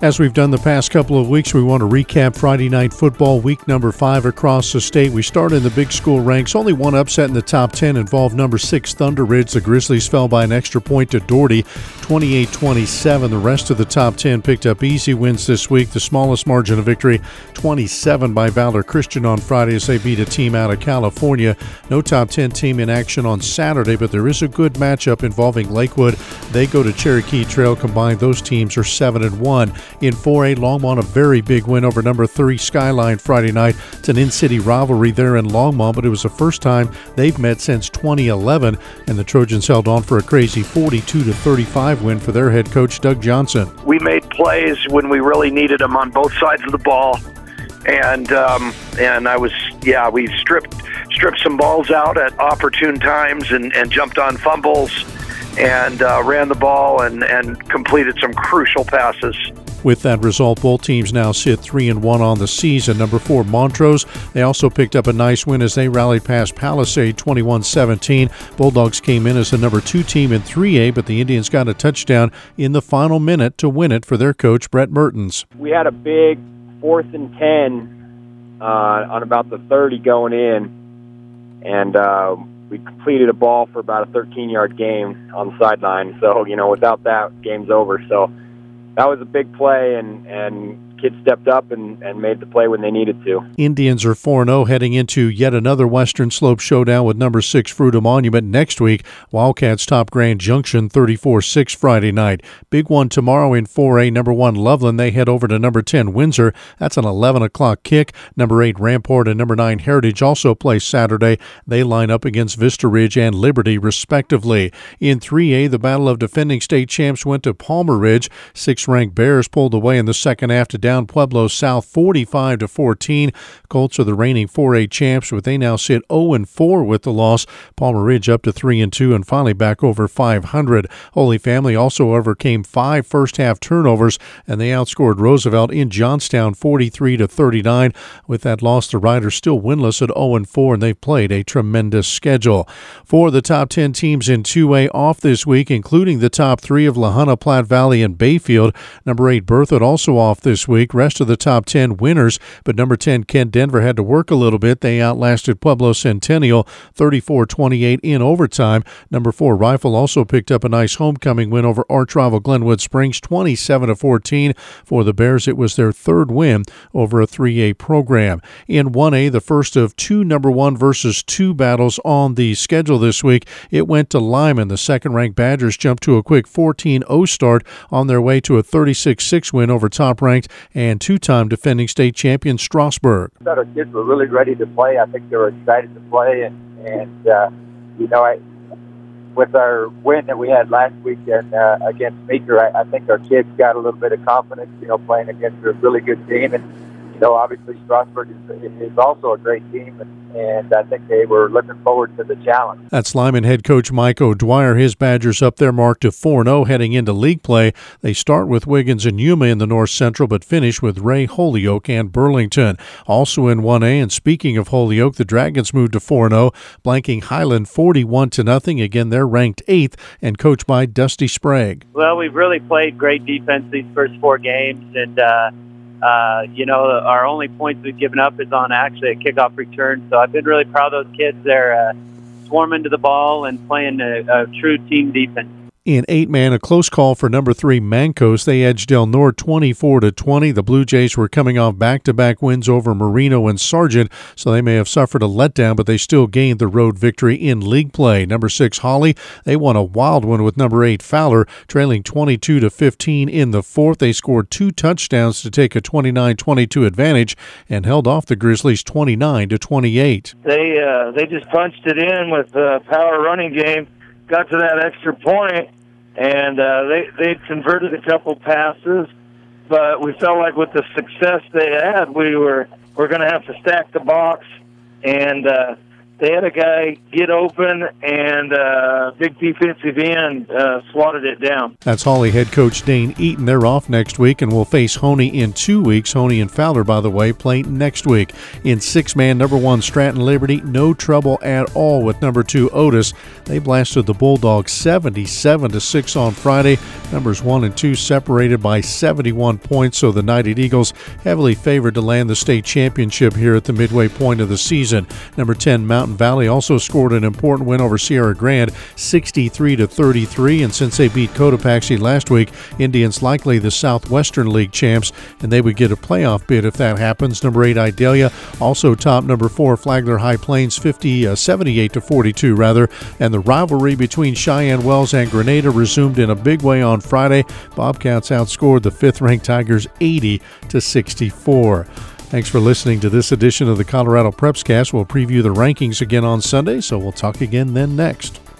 As we've done the past couple of weeks, we want to recap Friday Night Football, week number 5 across the state. We start in the big school ranks. Only one upset in the top 10 involved number 6 Thunder Ridge. The Grizzlies fell by an extra point to Doherty, 28-27. The rest of the top 10 picked up easy wins this week. The smallest margin of victory, 27 by Valor Christian on Friday as they beat a team out of California. No top 10 team in action on Saturday, but there is a good matchup involving Lakewood. They go to Cherokee Trail. Combined, those teams are 7-1. In 4A, Longmont, a very big win over number 3 Skyline Friday night. It's an in-city rivalry there in Longmont, but it was the first time they've met since 2011, and the Trojans held on for a crazy 42-35 win for their head coach, Doug Johnson. We made plays when we really needed them on both sides of the ball, and we stripped some balls out at opportune times and jumped on fumbles and ran the ball and completed some crucial passes. With that result, both teams now sit 3-1 on the season. Number 4 Montrose, they also picked up a nice win as they rallied past Palisade 21-17. Bulldogs came in as the number 2 team in 3A, but the Indians got a touchdown in the final minute to win it for their coach, Brett Mertens. We had a big 4th and 10 on about the 30 going in, and we completed a ball for about a 13-yard gain on the sideline. So, without that, game's over. So that was a big play, and kids stepped up and made the play when they needed to. Indians are 4-0 heading into yet another Western Slope showdown with number 6 Fruita Monument next week. Wildcats top Grand Junction 34-6 Friday night. Big one tomorrow in 4A. Number 1 Loveland, they head over to number 10 Windsor. That's an 11 o'clock kick. Number 8 Rampart and number 9 Heritage also play Saturday. They line up against Vista Ridge and Liberty respectively. In 3A, the battle of defending state champs went to Palmer Ridge. 6th-ranked Bears pulled away in the second half to down Pueblo South 45-14. Colts are the reigning 4A champs, but they now sit 0-4 with the loss. Palmer Ridge up to 3-2 and finally back over 500. Holy Family also overcame 5 first-half turnovers, and they outscored Roosevelt in Johnstown 43-39. With that loss, the Riders still winless at 0-4, and they've played a tremendous schedule. 4 of the top 10 teams in 2A off this week, including the top 3 of La Junta, Platte Valley, and Bayfield. Number 8 Berthoud also off this week. Rest of the top 10 winners, but number 10 Kent Denver had to work a little bit. They outlasted Pueblo Centennial 34-28 in overtime. Number 4 Rifle also picked up a nice homecoming win over arch rival Glenwood Springs 27-14. For the Bears, it was their 3rd win over a 3A program. In 1A, the first of 2 number 1 versus 2 battles on the schedule this week, it went to Lyman. The second-ranked Badgers jumped to a quick 14-0 start on their way to a 36-6 win over top-ranked and 2-time defending state champion Strasburg. Our kids were really ready to play. I think they were excited to play, and with our win that we had last weekend against Meeker, I think our kids got a little bit of confidence, playing against a really good team. And, obviously Strasburg is also a great team, and I think they were looking forward to the challenge. That's Lyman head coach Mike O'Dwyer. His Badgers up there marked to 4-0 heading into league play. They start with Wiggins and Yuma in the North Central, but finish with Ray, Holyoke, and Burlington. Also in 1A, and speaking of Holyoke, the Dragons moved to 4-0, blanking Highland 41-0. Again, they're ranked 8th and coached by Dusty Sprague. Well, we've really played great defense these first 4 games, and our only points we've given up is on actually a kickoff return. So I've been really proud of those kids. They're swarming to the ball and playing a true team defense. In 8-man, a close call for number 3 Mancos. They edged Del Norte 24-20. The Blue Jays were coming off back-to-back wins over Marino and Sargent, so they may have suffered a letdown, but they still gained the road victory in league play. Number 6 Holly, they won a wild one with number 8 Fowler, trailing 22-15 in the 4th. They scored 2 touchdowns to take a 29-22 advantage and held off the Grizzlies 29-28. They just punched it in with a power running game. Got to that extra point, and they converted a couple passes, but we felt like with the success they had, we're going to have to stack the box and they had a guy get open, and big defensive end swatted it down. That's Hawley head coach Dane Eaton. They're off next week and will face Honey in 2 weeks. Honey and Fowler, by the way, play next week. In six-man, number 1 Stratton Liberty, no trouble at all with number 2 Otis. They blasted the Bulldogs 77-6 on Friday. Numbers 1 and 2 separated by 71 points, so the Knighted Eagles heavily favored to land the state championship here at the midway point of the season. Number 10 Mountain Valley also scored an important win over Sierra Grande, 63-33, and since they beat Cotopaxi last week, Indians likely the Southwestern League champs, and they would get a playoff bid if that happens. Number 8 Idalia also topped number 4 Flagler High Plains 78-42 rather, and the rivalry between Cheyenne Wells and Grenada resumed in a big way on Friday. Bobcats outscored the 5th-ranked Tigers 80-64. Thanks for listening to this edition of the Colorado Prepscast. We'll preview the rankings again on Sunday, so we'll talk again then next.